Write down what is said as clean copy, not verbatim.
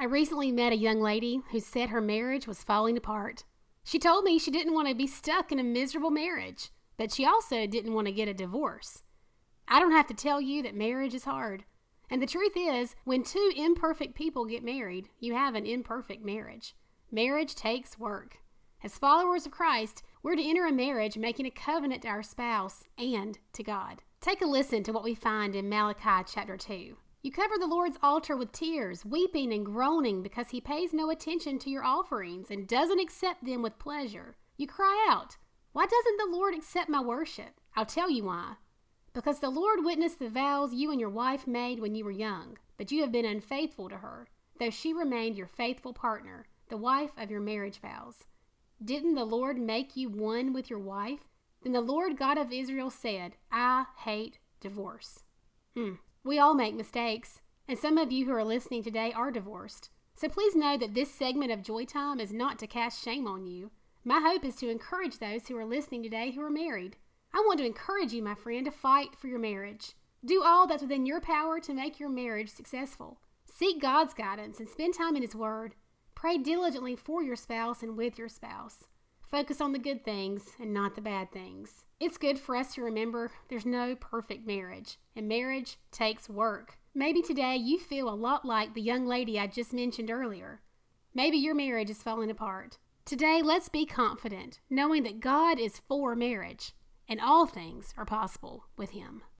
I recently met a young lady who said her marriage was falling apart. She told me she didn't want to be stuck in a miserable marriage, but she also didn't want to get a divorce. I don't have to tell you that marriage is hard. And the truth is, when two imperfect people get married, you have an imperfect marriage. Marriage takes work. As followers of Christ, we're to enter a marriage making a covenant to our spouse and to God. Take a listen to what we find in Malachi chapter 2. You cover the Lord's altar with tears, weeping and groaning because he pays no attention to your offerings and doesn't accept them with pleasure. You cry out, "Why doesn't the Lord accept my worship?" I'll tell you why. Because the Lord witnessed the vows you and your wife made when you were young, but you have been unfaithful to her, though she remained your faithful partner, the wife of your marriage vows. Didn't the Lord make you one with your wife? Then the Lord God of Israel said, "I hate divorce." We all make mistakes, and some of you who are listening today are divorced. So please know that this segment of Joy Time is not to cast shame on you. My hope is to encourage those who are listening today who are married. I want to encourage you, my friend, to fight for your marriage. Do all that's within your power to make your marriage successful. Seek God's guidance and spend time in His Word. Pray diligently for your spouse and with your spouse. Focus on the good things and not the bad things. It's good for us to remember there's no perfect marriage, and marriage takes work. Maybe today you feel a lot like the young lady I just mentioned earlier. Maybe your marriage is falling apart. Today, let's be confident, knowing that God is for marriage, and all things are possible with Him.